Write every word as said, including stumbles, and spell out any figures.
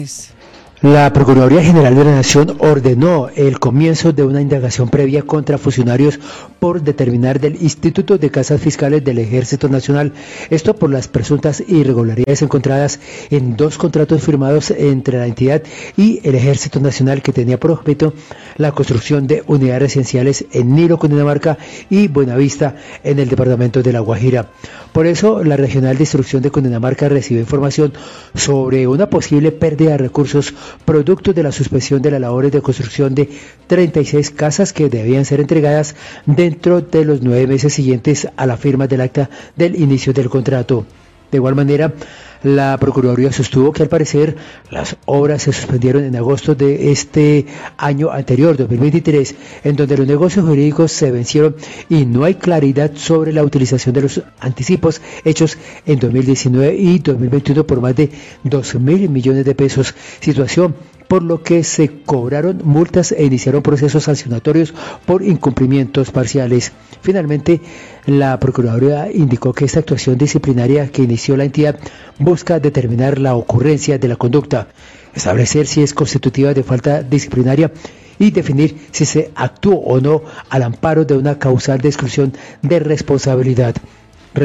La Procuraduría General de la Nación ordenó el comienzo de una indagación previa contra funcionarios por determinar del Instituto de Casas Fiscales del Ejército Nacional, esto por las presuntas irregularidades encontradas en dos contratos firmados entre la entidad y el Ejército Nacional que tenía por objeto la construcción de unidades residenciales en Nilo, Cundinamarca y Buenavista en el departamento de La Guajira. Por eso, la Regional de Instrucción de Cundinamarca recibió información sobre una posible pérdida de recursos producto de la suspensión de las labores de construcción de treinta y seis casas que debían ser entregadas dentro de los nueve meses siguientes a la firma del acta del inicio del contrato. De igual manera, la Procuraduría sostuvo que al parecer las obras se suspendieron en agosto de este año anterior, dos mil veintitrés, en donde los negocios jurídicos se vencieron y no hay claridad sobre la utilización de los anticipos hechos en dos mil diecinueve y dos mil veintiuno por más de dos mil millones de pesos, situación por lo que se cobraron multas e iniciaron procesos sancionatorios por incumplimientos parciales. Finalmente, la Procuraduría indicó que esta actuación disciplinaria que inició la entidad busca determinar la ocurrencia de la conducta, establecer si es constitutiva de falta disciplinaria y definir si se actuó o no al amparo de una causal de exclusión de responsabilidad.